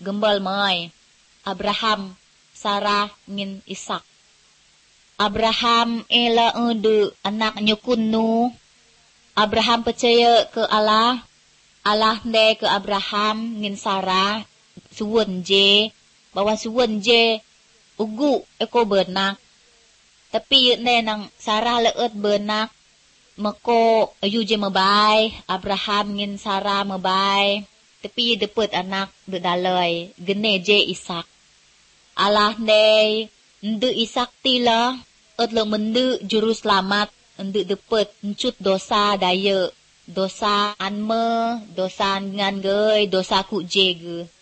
gembal mai. Abraham, Sarah ngin Ishak. Abraham ela de anak nyukun nu. Abraham percaya ke Allah. Allah ne ke Abraham ngin Sarah suwun je. Bahwa suwun je ugu eko benak. Tapi ne nang Sarah leut benak. Mako ayu je mebay. Abraham ngin Sarah mebay. Tapi depet anak bedalai. Gene je Ishak. Allah ne ndu Ishak tila. Lo mendu juru selamat. Ndu depet ncut dosa daya. Dosa anme. Dosa ngan gay. Dosa ku je ge.